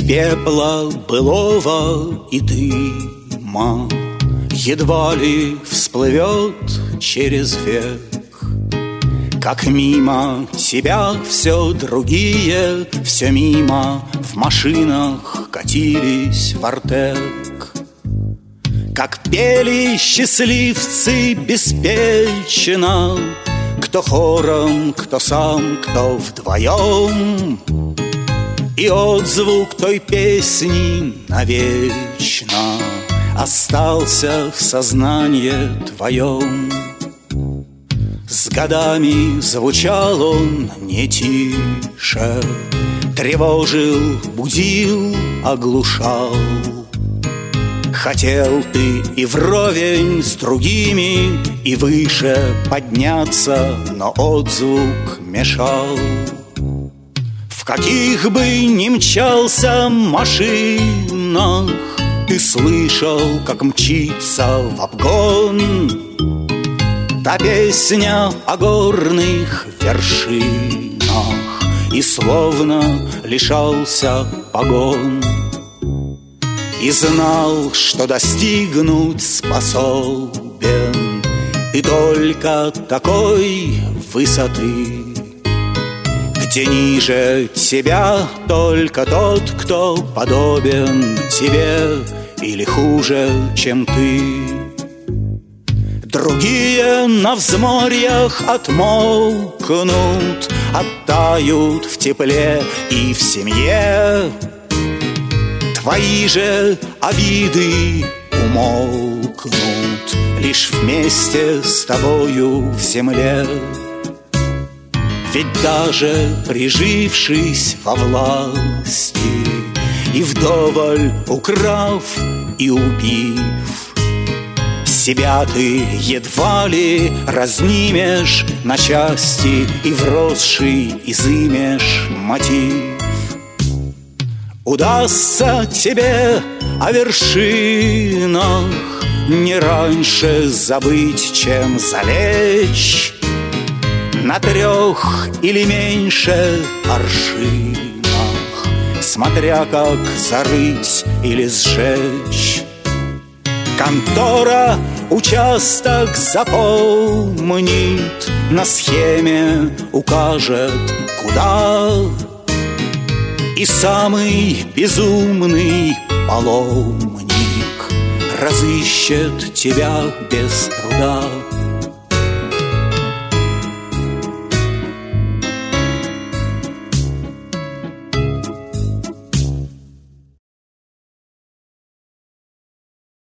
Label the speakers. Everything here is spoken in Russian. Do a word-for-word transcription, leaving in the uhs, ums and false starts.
Speaker 1: пепла былого и дыма едва ли всплывет через век, как мимо тебя все другие, все мимо в машинах катились в Артек. Как пели счастливцы беспечно, кто хором, кто сам, кто вдвоем, и отзвук той песни навечно остался в сознании твоем. С годами звучал он не тише, тревожил, будил, оглушал. Хотел ты и вровень с другими, и выше подняться, но отзвук мешал. В каких бы ни мчался машинах, ты слышал, как мчится в обгон та песня о горных вершинах, и словно лишался погон. И знал, что достигнуть способен и только такой высоты, где ниже тебя только тот, кто подобен тебе или хуже, чем ты. Другие на взморьях отмокнут, оттают в тепле и в семье. Твои же обиды умолкнут лишь вместе с тобою в земле. Ведь даже прижившись во власти и вдоволь украв и убив, себя ты едва ли разнимешь на части и вросший изымешь мотив. Удастся тебе о вершинах не раньше забыть, чем залечь на трех или меньше аршинах, смотря как зарыть или сжечь. Контора участок запомнит, на схеме укажет, куда. И самый безумный паломник разыщет тебя без труда.